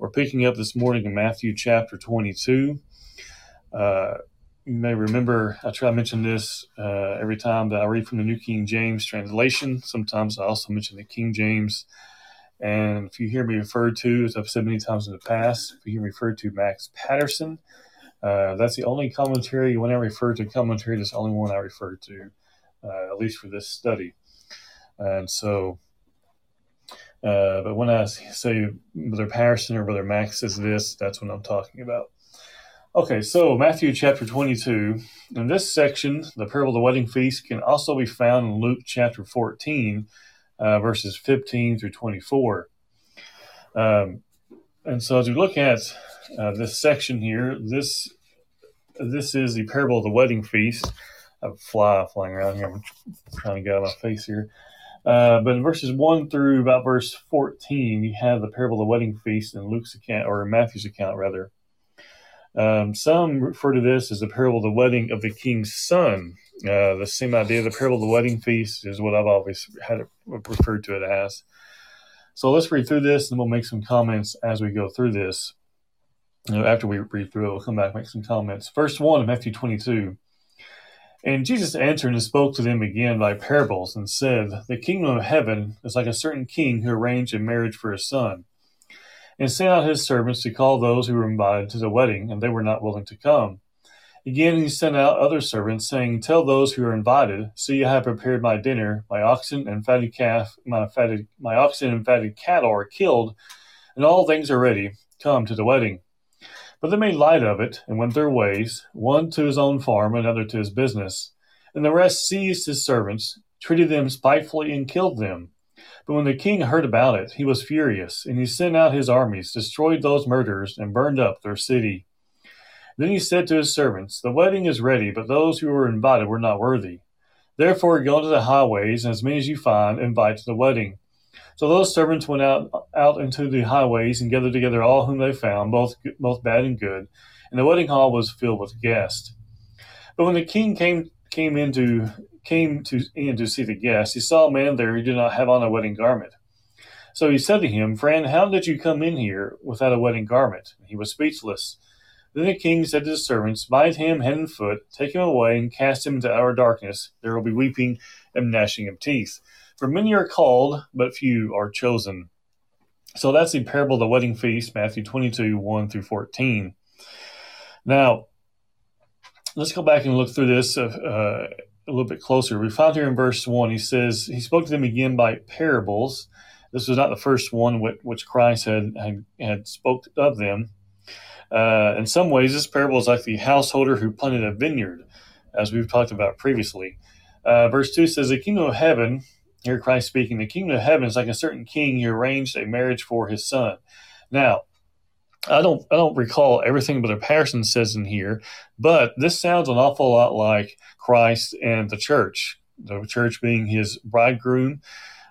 We're picking up this morning in Matthew chapter 22. You may remember I try to mention this every time that I read from the New King James translation. Sometimes I also mention the King James. And if you hear me referred to, as I've said many times in the past, if you hear me referred to Max Patterson, that's the only commentary. When I refer to commentary, that's the only one I refer to, at least for this study. And so, but when I say Brother Patterson or Brother Max says this, that's what I'm talking about. Okay, so Matthew chapter 22. In this section, the parable of the wedding feast can also be found in Luke chapter 14, verses 15 through 24. And so as we look at this section here, this is the parable of the wedding feast. I have a fly flying around here. I'm trying to get out of my face here. But in verses 1 through about verse 14, you have the parable of the wedding feast in Luke's account, or Matthew's account, rather. Some refer to this as the parable of the wedding of the king's son. The same idea, the parable of the wedding feast, is what I've always had it referred to it as. So let's read through this, and we'll make some comments as we go through this. After we read through it, we'll come back and make some comments. Verse 1 of Matthew 22. And Jesus answered and spoke to them again by parables, and said, The kingdom of heaven is like a certain king who arranged a marriage for his son, and sent out his servants to call those who were invited to the wedding, and they were not willing to come. Again he sent out other servants, saying, Tell those who are invited, See, I have prepared my dinner. My oxen and fatted cattle are killed, and all things are ready. Come to the wedding. But they made light of it, and went their ways, one to his own farm, another to his business. And the rest seized his servants, treated them spitefully, and killed them. But when the king heard about it, he was furious, and he sent out his armies, destroyed those murderers, and burned up their city. Then he said to his servants, The wedding is ready, but those who were invited were not worthy. Therefore go into the highways, and as many as you find, invite to the wedding. So those servants went out into the highways, and gathered together all whom they found, both bad and good, and the wedding hall was filled with guests. But when the king came in to see the guests, he saw a man there who did not have on a wedding garment. So he said to him, Friend, how did you come in here without a wedding garment? And he was speechless. Then the king said to his servants, Bind him hand and foot, take him away, and cast him into outer darkness. There will be weeping and gnashing of teeth. For many are called, but few are chosen. So that's the parable of the wedding feast, Matthew 22, 1 through 14. Now, let's go back and look through this a little bit closer. We found here in verse 1, he says, He spoke to them again by parables. This was not the first one which Christ had spoke of them. In some ways, this parable is like the householder who planted a vineyard, as we've talked about previously. Verse 2 says, The kingdom of heaven, here Christ speaking, the kingdom of heaven is like a certain king who arranged a marriage for his son. Now, I don't recall everything Brother Patterson says in here, but this sounds an awful lot like Christ and the church being his bridegroom,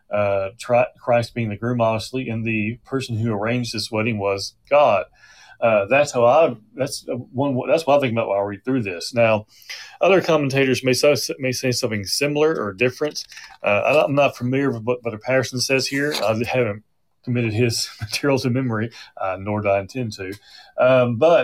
Christ being the groom, obviously, and the person who arranged this wedding was God. That's why I think about when I read through this. Now, other commentators may say something similar or different. I'm not familiar with what Brother Patterson says here. I haven't committed his material to memory, nor do I intend to. But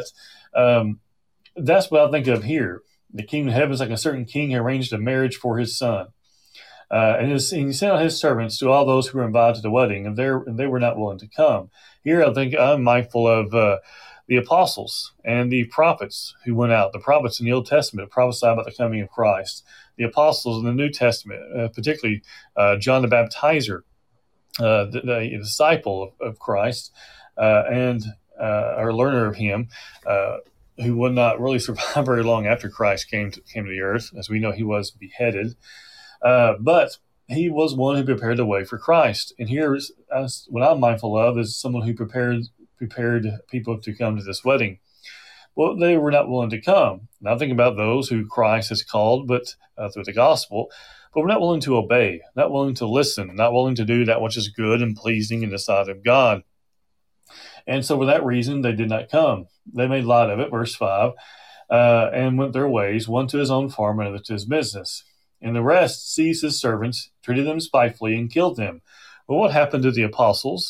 that's what I think of here. The kingdom of heaven is like a certain king who arranged a marriage for his son. And he sent out his servants to all those who were invited to the wedding, and they were not willing to come. Here, I think I'm mindful of the apostles and the prophets who went out. The prophets in the Old Testament prophesied about the coming of Christ. The apostles in the New Testament, particularly John the Baptizer, the disciple of Christ, and a learner of him, who would not really survive very long after Christ came to the earth. As we know, he was beheaded. But he was one who prepared the way for Christ. And here's what I'm mindful of is someone who prepared people to come to this wedding. Well, they were not willing to come. Now think about those who Christ has called, but through the gospel, but we're not willing to obey, not willing to listen, not willing to do that which is good and pleasing in the sight of God. And so for that reason, they did not come. They made light of it, verse 5, and went their ways, one to his own farm, another to his business. And the rest seized his servants, treated them spitefully, and killed them. Well, what happened to the apostles?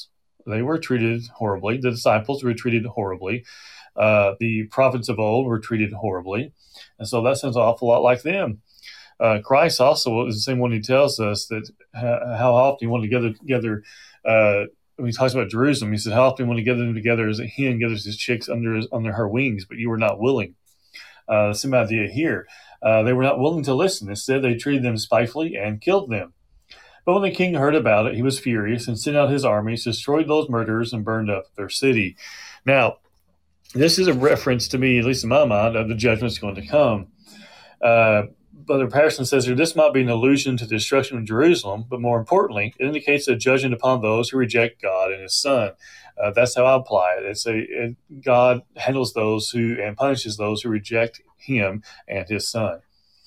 They were treated horribly. The disciples were treated horribly. The prophets of old were treated horribly. And so that sounds an awful lot like them. Christ also is the same one who tells us that how often he wanted to gather when he talks about Jerusalem, he said, how often he wanted to gather them together as a hen gathers his chicks under her wings, but you were not willing. The same idea here. They were not willing to listen. Instead, they treated them spitefully and killed them. But when the king heard about it, he was furious and sent out his armies, destroyed those murderers, and burned up their city. Now, this is a reference to me, at least in my mind, of the judgment that's going to come. Brother Patterson says here, this might be an allusion to the destruction of Jerusalem, but more importantly, it indicates a judgment upon those who reject God and his son. That's how I apply it. God handles those and punishes those who reject him and his son.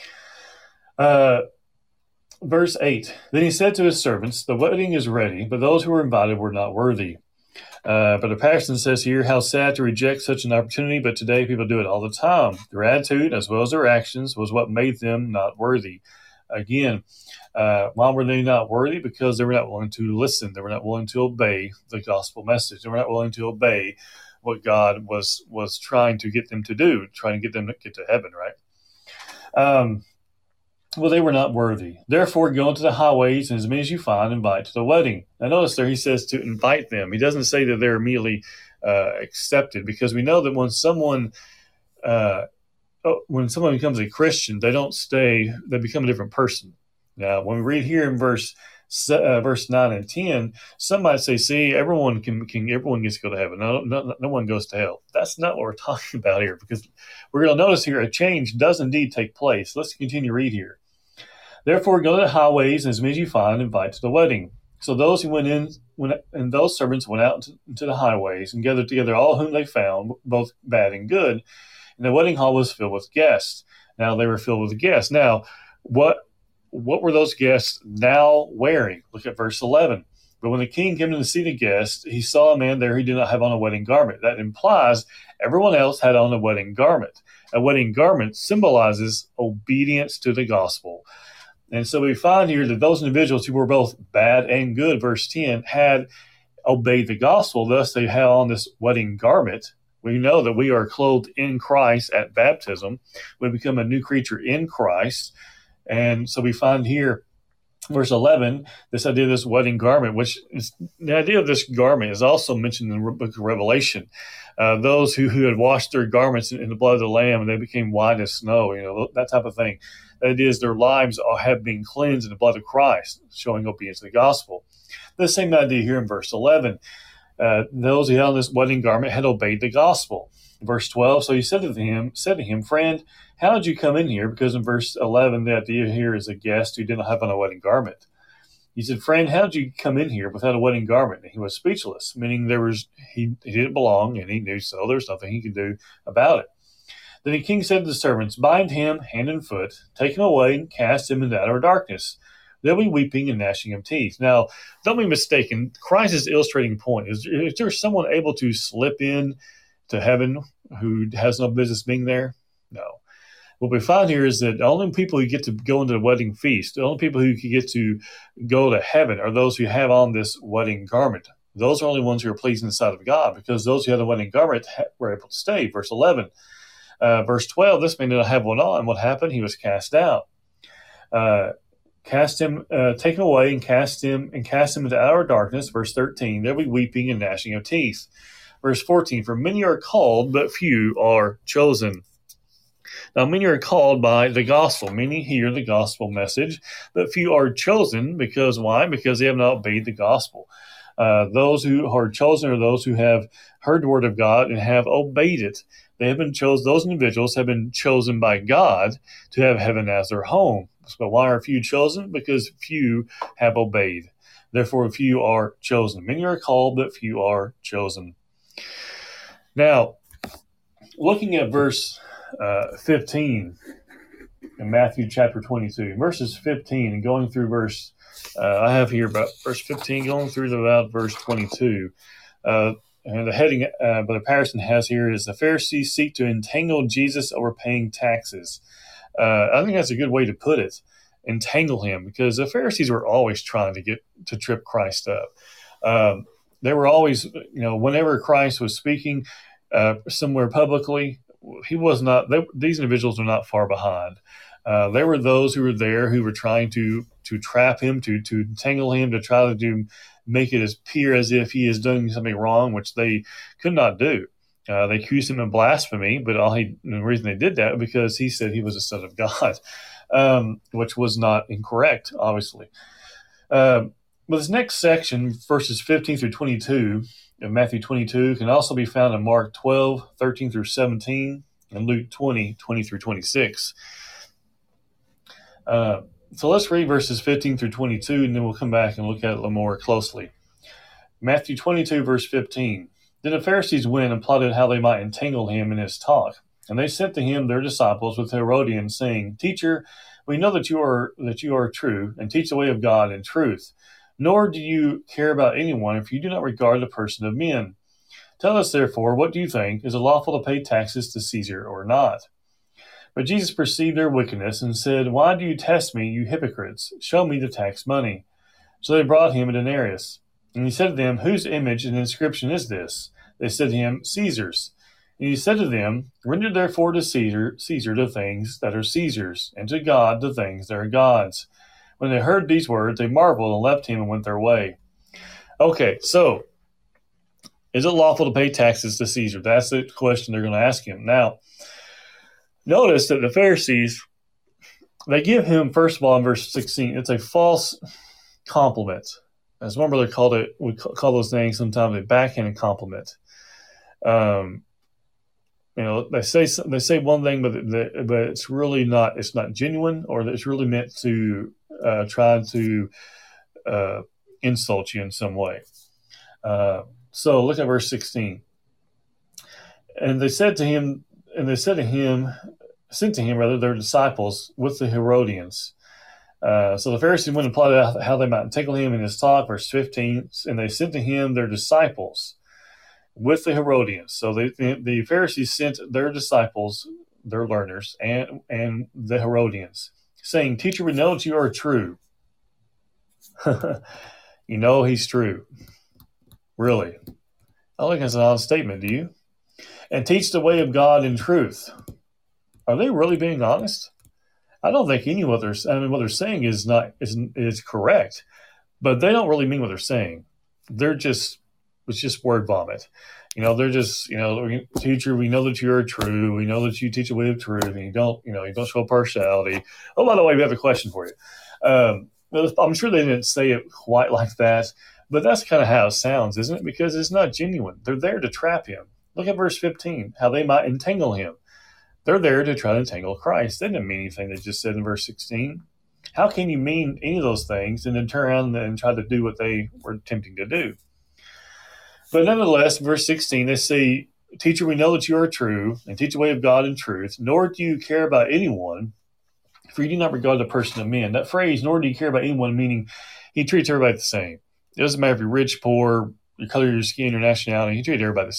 Verse 8, then he said to his servants, the wedding is ready, but those who were invited were not worthy. Brother Patterson says here, how sad to reject such an opportunity, but today people do it all the time. Their attitude, as well as their actions, was what made them not worthy. Again, why were they not worthy? Because they were not willing to listen. They were not willing to obey the gospel message. They were not willing to obey what God was trying to get them to do, trying to get them to get to heaven, right? Well, they were not worthy. Therefore, go into the highways, and as many as you find, invite to the wedding. Now, notice there he says to invite them. He doesn't say that they're immediately accepted, because we know that when someone becomes a Christian, they don't stay; they become a different person. Now, when we read here in verse 9 and 10, some might say, "See, everyone gets to go to heaven. No one goes to hell." That's not what we're talking about here, because we're going to notice here a change does indeed take place. Let's continue to read here. Therefore, go to the highways, and as many as you find, invite to the wedding. So those who and those servants went out into the highways and gathered together all whom they found, both bad and good. And the wedding hall was filled with guests. Now they were filled with guests. Now, what were those guests now wearing? Look at verse 11. But when the king came to see the guests, he saw a man there who did not have on a wedding garment. That implies everyone else had on a wedding garment. A wedding garment symbolizes obedience to the gospel. And so we find here that those individuals who were both bad and good, verse 10, had obeyed the gospel. Thus, they had on this wedding garment. We know that we are clothed in Christ at baptism. We become a new creature in Christ. And so we find here, verse 11, this idea of this wedding garment, which is the idea of this garment is also mentioned in the book of Revelation. Those who had washed their garments in the blood of the Lamb, and they became white as snow, that type of thing. That is, their lives have been cleansed in the blood of Christ, showing obedience to the gospel. The same idea here in verse 11. Those who had on this wedding garment had obeyed the gospel. Verse 12, so he said to him, friend, how did you come in here? Because in verse 11, the idea here is a guest who didn't have on a wedding garment. He said, friend, how did you come in here without a wedding garment? And he was speechless, meaning he didn't belong, and he knew so. There's nothing he could do about it. Then the king said to the servants, bind him hand and foot, take him away, and cast him into outer darkness. There'll be weeping and gnashing of teeth. Now, don't be mistaken. Christ is illustrating point. Is there someone able to slip in to heaven who has no business being there? No. What we find here is that the only people who get to go into the wedding feast, the only people who can get to go to heaven are those who have on this wedding garment. Those are only ones who are pleasing in the sight of God, because those who had the wedding garment were able to stay. Verse 11. Verse 12, this man did not have one on. What happened? He was cast out. Take him away and cast him into outer darkness. Verse 13, there will be weeping and gnashing of teeth. Verse 14, for many are called, but few are chosen. Now, many are called by the gospel. Many hear the gospel message, but few are chosen. Because why? Because they have not obeyed the gospel. Those who are chosen are those who have heard the word of God and have obeyed it. They have been chosen. Those individuals have been chosen by God to have heaven as their home. So why are few chosen? Because few have obeyed. Therefore, few are chosen. Many are called, but few are chosen. Now, looking at verse 15 in Matthew chapter 22, verses 15 and going through I have here about verse 15 going through to about verse 22. And the heading Brother Patterson has here is the Pharisees seek to entangle Jesus over paying taxes. I think that's a good way to put it. Entangle him, because the Pharisees were always trying to trip Christ up. they were always, whenever Christ was speaking somewhere publicly, he was not. These individuals are not far behind. There were those who were there who were trying to trap him, to entangle him, to try to make it appear as if he is doing something wrong, which they could not do. They accused him of blasphemy, but the reason they did that was because he said he was a son of God, which was not incorrect, obviously. But this next section, verses 15 through 22 of Matthew 22, can also be found in Mark 12, 13 through 17, and Luke 20, 20 through 26. So let's read verses 15 through 22, and then we'll come back and look at it a little more closely. Matthew 22, verse 15. Then the Pharisees went and plotted how they might entangle him in his talk. And they sent to him their disciples with Herodians, saying, Teacher, we know that you are true, and teach the way of God in truth. Nor do you care about anyone if you do not regard the person of men. Tell us, therefore, what do you think? Is it lawful to pay taxes to Caesar or not? But Jesus perceived their wickedness and said, Why do you test me, you hypocrites? Show me the tax money. So they brought him a denarius. And he said to them, Whose image and inscription is this? They said to him, Caesar's. And he said to them, Render therefore to Caesar the things that are Caesar's, and to God the things that are God's. When they heard these words, they marveled and left him and went their way. Okay, so is it lawful to pay taxes to Caesar? That's the question they're going to ask him. Now, notice that the Pharisees, they give him, first of all, in verse 16, it's a false compliment. As one brother called it, we call those things sometimes a backhanded compliment. They say one thing, but it's really not. It's not genuine, or it's really meant to try to insult you in some way. So look at verse 16. And they sent to him their disciples with the Herodians. So the Pharisees went and plotted out how they might entangle him in his talk, verse 15, and they sent to him their disciples with the Herodians. So the Pharisees sent their disciples, their learners, and the Herodians, saying, Teacher, we know that you are true. You know he's true. Really. I think that's an honest statement, do you? And teach the way of God in truth. Are they really being honest? I don't think any of what they're saying is correct, but they don't really mean what they're saying. It's just word vomit. They're just, Teacher, we know that you are true. We know that you teach a way of truth, and you don't show partiality. Oh, by the way, we have a question for you. I'm sure they didn't say it quite like that, but that's kind of how it sounds, isn't it? Because it's not genuine. They're there to trap him. Look at verse 15, how they might entangle him. They're there to try to entangle Christ. They didn't mean anything they just said in verse 16. How can you mean any of those things and then turn around and try to do what they were attempting to do? But nonetheless, in verse 16, they say, Teacher, we know that you are true, and teach the way of God in truth, nor do you care about anyone, for you do not regard the person of men. That phrase, nor do you care about anyone, meaning he treats everybody the same. It doesn't matter if you're rich, poor, your color of your skin, your nationality, he treats everybody the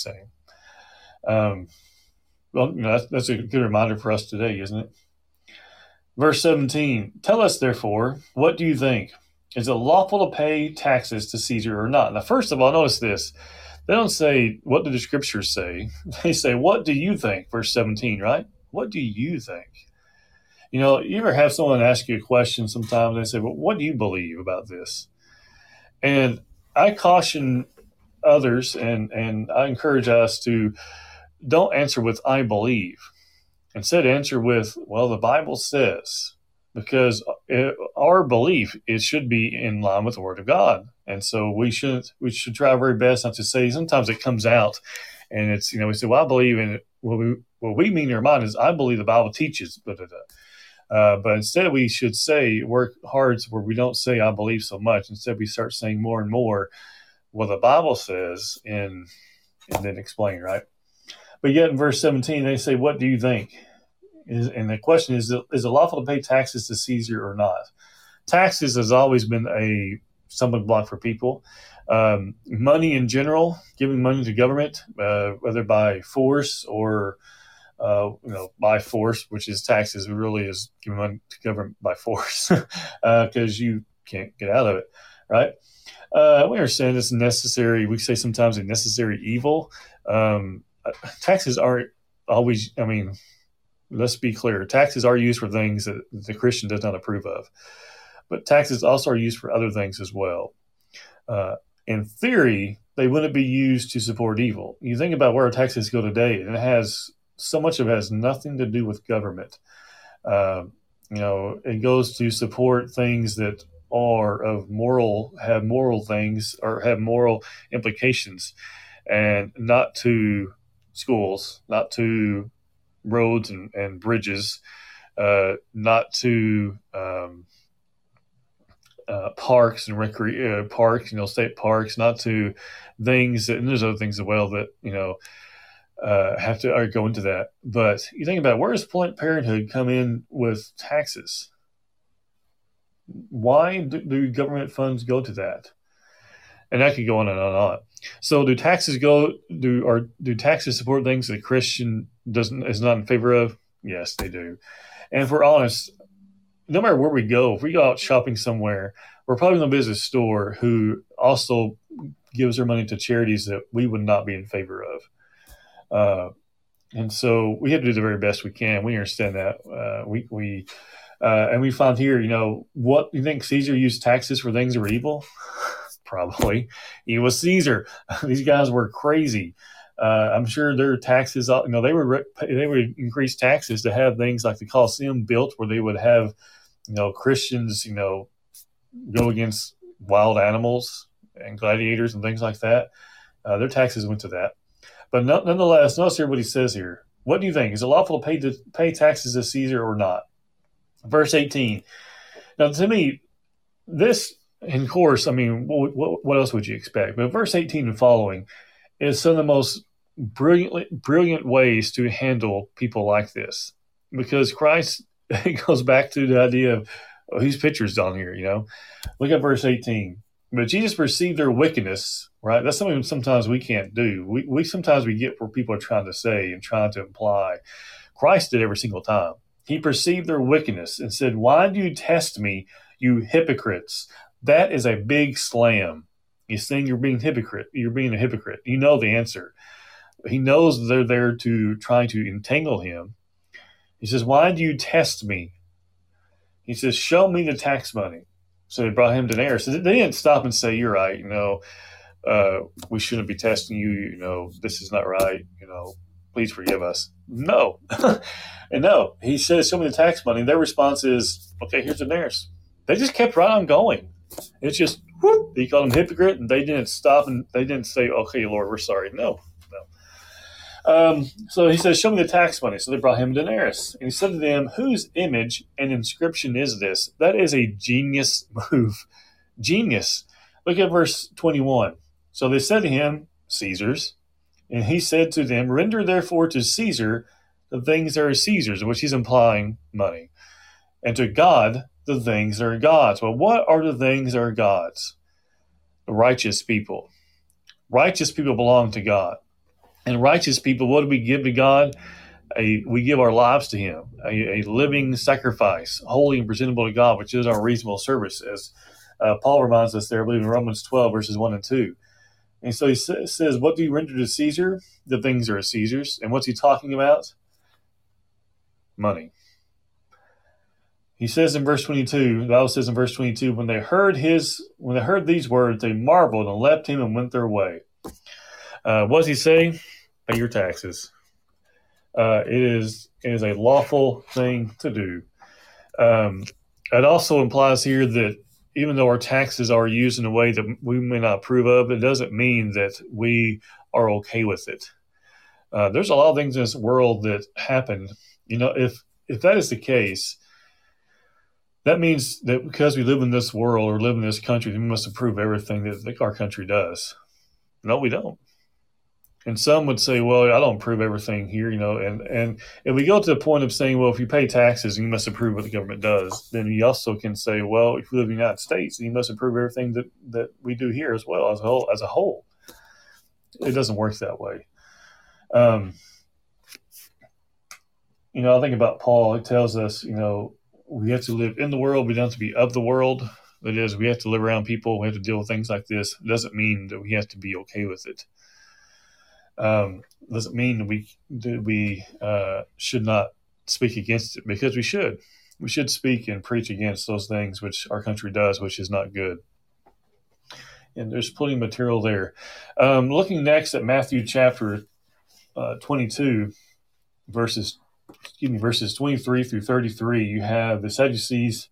same. That's a good reminder for us today, isn't it? Verse 17, Tell us, therefore, what do you think? Is it lawful to pay taxes to Caesar or not? Now, first of all, notice this. They don't say, what do the scriptures say? They say, what do you think? Verse 17, right? What do you think? You ever have someone ask you a question sometimes, they say, well, what do you believe about this? And I caution others, and I encourage us to don't answer with, I believe. Instead, answer with, well, the Bible says, because our belief, it should be in line with the Word of God. And so we should try our very best not to say, sometimes it comes out and it's, we say, well, I believe in it. What we mean in our mind is, I believe the Bible teaches, blah, blah, blah. But instead we should work hard where we don't say, I believe so much. Instead we start saying more and more what the Bible says and then explain, right? But yet in verse 17, they say, what do you think? And the question is it lawful to pay taxes to Caesar or not? Taxes has always been a stumbling block for people. Money in general, giving money to government, whether by force or by force, which is taxes, it really is giving money to government by force because you can't get out of it, right? We understand it's necessary. We say sometimes a necessary evil. Taxes aren't always, I mean, let's be clear. Taxes are used for things that the Christian does not approve of. But taxes also are used for other things as well. In theory, they wouldn't be used to support evil. You think about where taxes go today, and it has so much of it has nothing to do with government. It goes to support things that are have moral things or have moral implications, and not to schools, not to roads and bridges, not to parks and parks, state parks, not to things and there's other things as well that have to go into that. But you think about where does Planned Parenthood come in with taxes? Why do government funds go to that? And that could go on and on and on. So do taxes support things that a Christian is not in favor of? Yes, they do. And if we're honest, no matter where we go, if we go out shopping somewhere, we're probably going to visit a store who also gives their money to charities that we would not be in favor of. And so we have to do the very best we can. We understand that. And we found here, what you think Caesar used taxes for things that were evil? Probably. He was Caesar. These guys were crazy. I'm sure their taxes, they would increase taxes to have things like the Colosseum built, where they would have, Christians, go against wild animals and gladiators and things like that. Their taxes went to that. But nonetheless, notice here what he says here. What do you think? Is it lawful to pay taxes to Caesar or not? Verse 18. Now, to me, this, in course, I mean, what else would you expect? But verse 18 and following is some of the most brilliant ways to handle people like this, because Christ goes back to the idea of whose picture's on here. Look at verse 18. But Jesus perceived their wickedness, right? That's something sometimes we can't do. We sometimes we get what people are trying to say and trying to imply. Christ did every single time. He perceived their wickedness and said, "Why do you test me, you hypocrites?" That is a big slam. He's saying you're being hypocrite. You're being a hypocrite. You know the answer. He knows they're there to try to entangle him. He says, "Why do you test me?" He says, "Show me the tax money." So they brought him denarius. So they didn't stop and say, "You're right. We shouldn't be testing you. This is not right. Please forgive us." No. And no, he says, "Show me the tax money." And their response is, "Okay, here's the denarius." They just kept right on going. It's just, whoop, he called them hypocrite, and they didn't stop and they didn't say, "Okay, Lord, we're sorry." No. So he says, "Show me the tax money." So they brought him denarius. And he said to them, "Whose image and inscription is this?" That is a genius move. Genius. Look at verse 21. So they said to him, "Caesar's." And he said to them, "Render therefore to Caesar the things that are Caesar's," which he's implying money, "and to God the things that are God's." Well, what are the things that are God's? The righteous people. Righteous people belong to God. And righteous people, what do we give to God? We give our lives to him, a living sacrifice, holy and presentable to God, which is our reasonable service, as Paul reminds us there, I believe in Romans 12, verses 1 and 2. And so he says, "What do you render to Caesar? The things that are Caesar's." And what's he talking about? Money. He says in verse 22, the Bible says in verse 22, when they heard these words, they marveled and left him and went their way. What does he say? Pay your taxes. It is a lawful thing to do. It also implies here that even though our taxes are used in a way that we may not approve of, it doesn't mean that we are okay with it. There's a lot of things in this world that happen. If that is the case, that means that because we live in this world or live in this country, we must approve everything that our country does. No, we don't. And some would say, "Well, I don't approve everything here," and if we go to the point of saying, well, if you pay taxes, you must approve what the government does, then you also can say, well, if you live in the United States, you must approve everything that we do here as well, as a whole. It doesn't work that way. I think about Paul. It tells us, we have to live in the world. We don't have to be of the world. That is, we have to live around people. We have to deal with things like this. It doesn't mean that we have to be okay with it. Doesn't mean that we should not speak against it, because we should. We should speak and preach against those things which our country does, which is not good. And there's plenty of material there. Looking next at Matthew chapter 22, verses 23 through 33, you have the Sadducees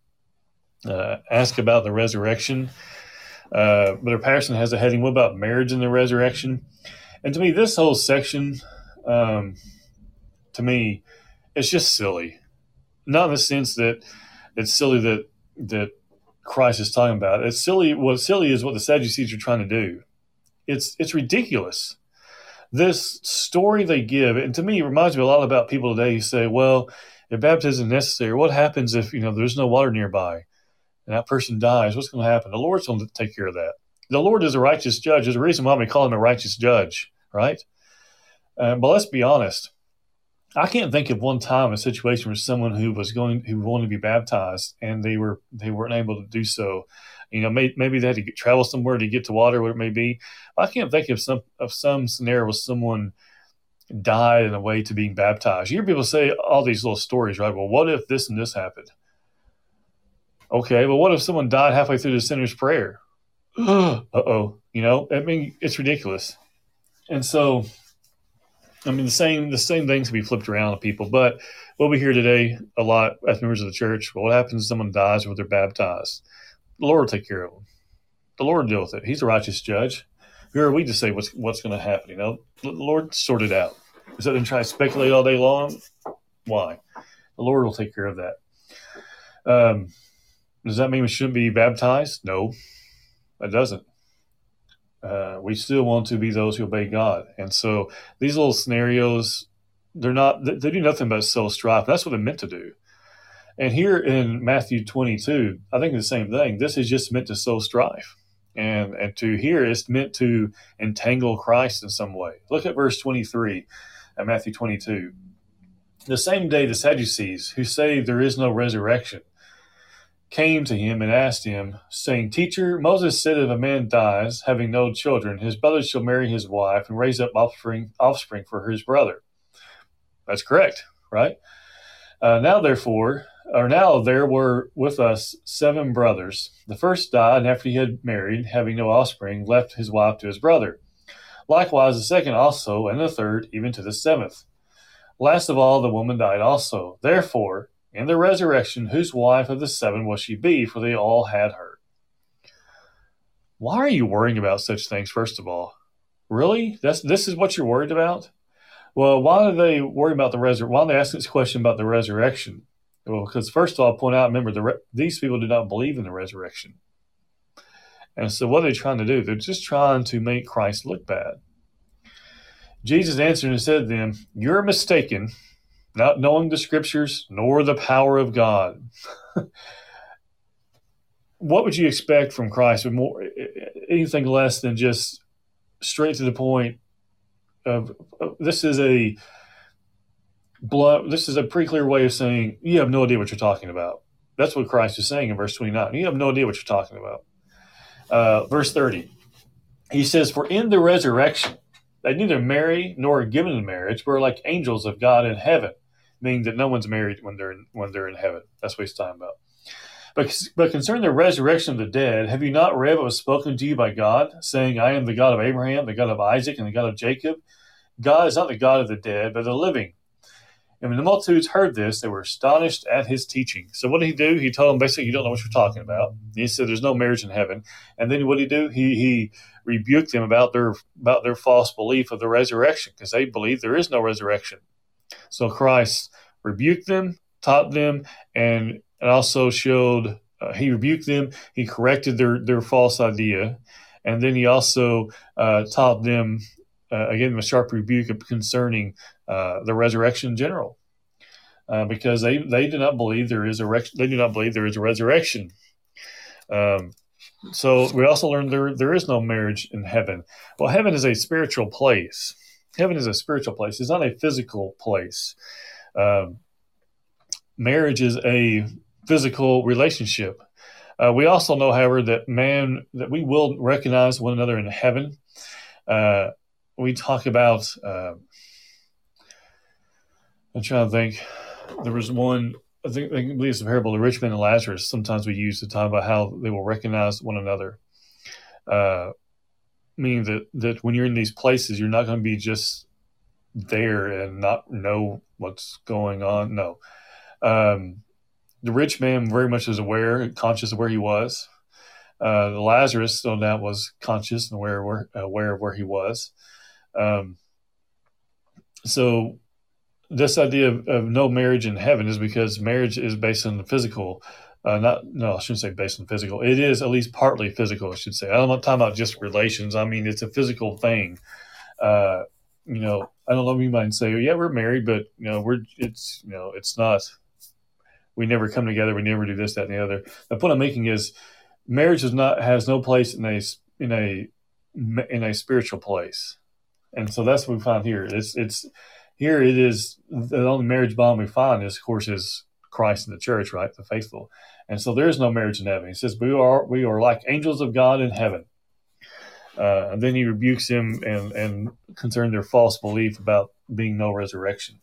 ask about the resurrection. Brother Patterson has a heading, what about marriage and the resurrection? And to me, this whole section, to me, it's just silly. Not in the sense that it's silly that Christ is talking about. It's silly. What's silly is what the Sadducees are trying to do. It's ridiculous. This story they give, and to me, it reminds me a lot about people today who say, well, if baptism is necessary, what happens if there's no water nearby and that person dies? What's going to happen? The Lord's going to take care of that. The Lord is a righteous judge. There's a reason why we call him a righteous judge, right? But let's be honest. I can't think of one time a situation where someone who wanted to be baptized and they weren't able to do so. Maybe they had to travel somewhere to get to water, whatever it may be. I can't think of some scenario where someone died in a way to being baptized. You hear people say all these little stories, right? Well, what if this and this happened? Okay, well, what if someone died halfway through the sinner's prayer? Uh-oh. It's ridiculous. And so, the same things can be flipped around to people. But what we hear today a lot as members of the church, well, what happens if someone dies or they're baptized? The Lord will take care of them. The Lord will deal with it. He's a righteous judge. Who are we to say what's going to happen? The Lord sorted it out. So then try to speculate all day long? Why? The Lord will take care of that. Does that mean we shouldn't be baptized? No, that doesn't. We still want to be those who obey God. And so these little scenarios, they do nothing but sow strife. That's what they're meant to do. And here in Matthew 22, I think the same thing. This is just meant to sow strife. And to here, it's meant to entangle Christ in some way. Look at verse 23 at Matthew 22. The same day, the Sadducees, who say there is no resurrection, came to him and asked him, saying, Teacher, Moses said if a man dies, having no children, his brother shall marry his wife and raise up offspring for his brother. That's correct, right? Now there were with us 7 brothers. The first died, and after he had married, having no offspring, left his wife to his brother. Likewise the second also, and the third, even to the 7th. Last of all, the woman died also. Therefore, in the resurrection, whose wife of the 7 will she be? For they all had her. Why are you worrying about such things, first of all? Really? This is what you're worried about? Well, why do they worry about the resurrection? Why do they ask this question about the resurrection? Well, because first of all, I'll point out, remember, these people do not believe in the resurrection. And so what are they trying to do? They're just trying to make Christ look bad. Jesus answered and said to them, You're mistaken, not knowing the Scriptures nor the power of God. What would you expect from Christ? Anything less than just straight to the point of this is a pretty clear way of saying you have no idea what you're talking about. That's what Christ is saying in verse 29. You have no idea what you're talking about. Verse 30, he says, For in the resurrection, they neither marry nor are given in marriage, but are like angels of God in heaven, meaning that no one's married when they're in heaven. That's what he's talking about. But concerning the resurrection of the dead, have you not read what was spoken to you by God, saying, I am the God of Abraham, the God of Isaac, and the God of Jacob? God is not the God of the dead, but the living. And when the multitudes heard this, they were astonished at his teaching. So what did he do? He told them basically, you don't know what you're talking about. He said there's no marriage in heaven. And then what did he do? He rebuked them about their false belief of the resurrection, because they believe there is no resurrection. So Christ rebuked them, taught them, and also showed he rebuked them. He corrected their false idea, and then he also taught them again a sharp rebuke concerning the resurrection in general, because they do not believe there is a resurrection. So we also learned there is no marriage in heaven. Well, heaven is a spiritual place. Heaven is a spiritual place. It's not a physical place. Marriage is a physical relationship. We also know, however, that we will recognize one another in heaven. We talk about, I'm trying to think, there was one, I believe it's the parable of the rich man and Lazarus. Sometimes we use to talk about how they will recognize one another. Meaning that when you're in these places, you're not going to be just there and not know what's going on. No. The rich man very much is conscious of where he was. Lazarus, no doubt, was conscious and aware of where he was. So this idea of no marriage in heaven is because marriage is based on the physical. I shouldn't say based on physical. It is at least partly physical, I should say. I'm not talking about just relations. I mean, it's a physical thing. I don't know if anybody can say, yeah, we're married, but it's not. We never come together. We never do this, that, and the other. The point I'm making is, marriage has no place in a spiritual place, and so that's what we find here. It's here. It is the only marriage bond we find is, of course, is Christ and the church, right? The faithful, and so there is no marriage in heaven. He says we are like angels of God in heaven. And then he rebukes them and concerning their false belief about being no resurrection.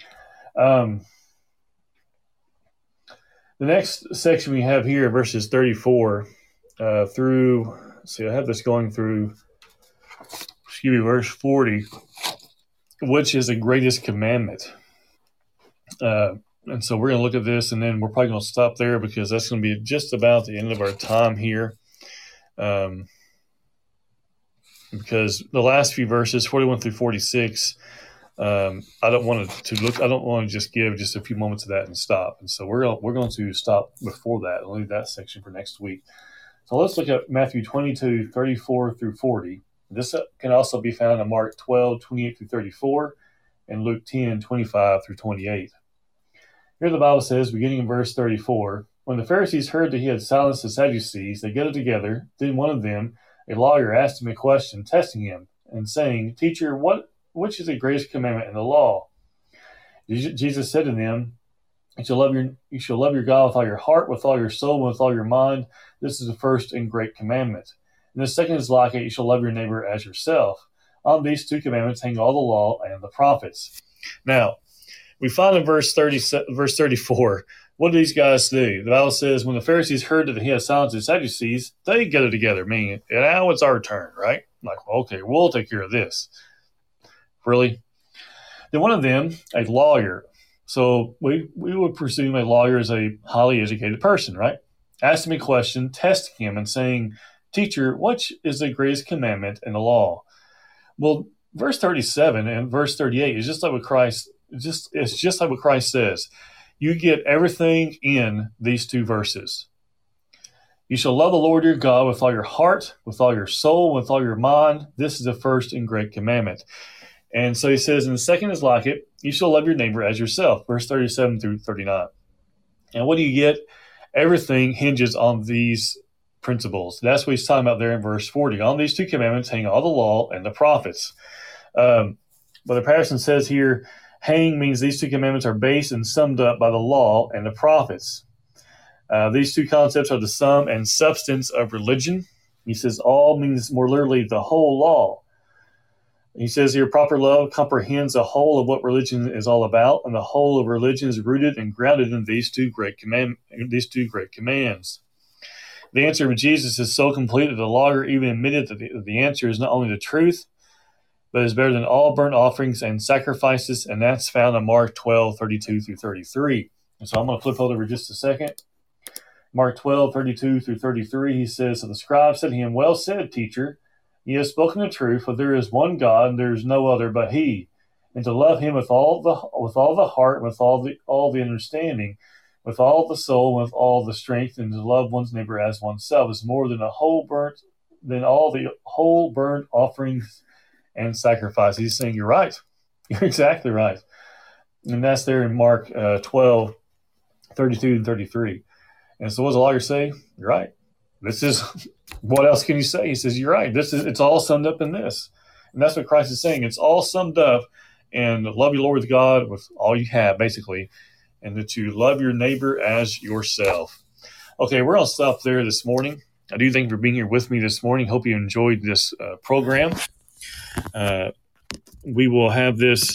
The next section we have here, verses 34 through, I have this going through, verse 40, which is the greatest commandment. And so we're going to look at this, and then we're probably going to stop there because that's going to be just about the end of our time here. Because the last few verses, 41 through 46, I don't want to just give just a few moments of that and stop. And so we're going to stop before that and leave that section for next week. So let's look at Matthew 22, 34 through 40. This can also be found in Mark 12, 28 through 34, and Luke 10, 25 through 28. Here the Bible says, beginning in verse 34, when the Pharisees heard that he had silenced the Sadducees, they gathered together. Then one of them, a lawyer, asked him a question, testing him, and saying, Teacher, which is the greatest commandment in the law? Jesus said to them, you shall love your God with all your heart, with all your soul, and with all your mind. This is the first and great commandment. And the second is like it, you shall love your neighbor as yourself. On these two commandments hang all the law and the prophets. Now, we find in verse 34, what do these guys do? The Bible says, when the Pharisees heard that he had silenced the Sadducees, they gathered together, meaning, now it's our turn, right? Like, okay, we'll take care of this. Really? Then one of them, a lawyer, so we would presume a lawyer is a highly educated person, right? Asked him a question, testing him and saying, Teacher, which is the greatest commandment in the law? Well, verse 37 and verse 38 is just like what Christ, it's just like what Christ says. You get everything in these two verses. You shall love the Lord your God with all your heart, with all your soul, with all your mind. This is the first and great commandment. And so he says, and the second is like it, you shall love your neighbor as yourself, verse 37 through 39. And what do you get? Everything hinges on these principles. That's what he's talking about there in verse 40. On these two commandments hang all the law and the prophets. Brother Patterson says here, hang means these two commandments are based and summed up by the law and the prophets. These two concepts are the sum and substance of religion. He says all means more literally the whole law. He says here, proper love comprehends the whole of what religion is all about, and the whole of religion is rooted and grounded in these two great commands. The answer of Jesus is so complete that the lawyer even admitted that the answer is not only the truth, but is better than all burnt offerings and sacrifices, and that's found in Mark 12, 32 through 33. And so I'm going to flip over just a second. Mark 12, 32 through 33, he says, So the scribe said to him, Well said, teacher, you have spoken the truth, for there is one God, and there is no other but He. And to love Him with all the heart, with all the understanding, with all the soul, with all the strength, and to love one's neighbor as oneself is more than all the whole burnt offerings and sacrifices. He's saying, you're right. You're exactly right. And that's there in Mark 12, 32 and 33. And so what does the lawyer say? You're right. This is, what else can you say? He says, you're right. It's all summed up in this. And that's what Christ is saying. It's all summed up in love your Lord God with all you have, basically, and that you love your neighbor as yourself. Okay, we're going to stop there this morning. I do thank you for being here with me this morning. Hope you enjoyed this program. We will have this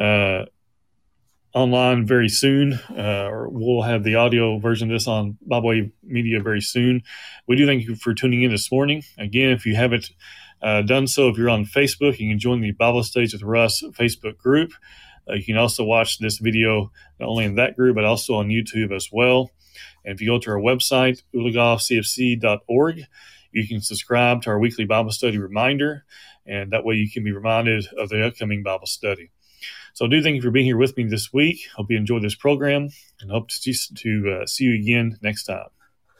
online very soon, or we'll have the audio version of this on Bible Wave Media very soon. We do thank you for tuning in this morning. Again, if you haven't done so, if you're on Facebook, you can join the Bible Studies with Russ Facebook group. You can also watch this video not only in that group, but also on YouTube as well. And if you go to our website, oologofcfc.org, you can subscribe to our weekly Bible study reminder, and that way you can be reminded of the upcoming Bible study. So I do thank you for being here with me this week. Hope you enjoyed this program, and hope to see you again next time.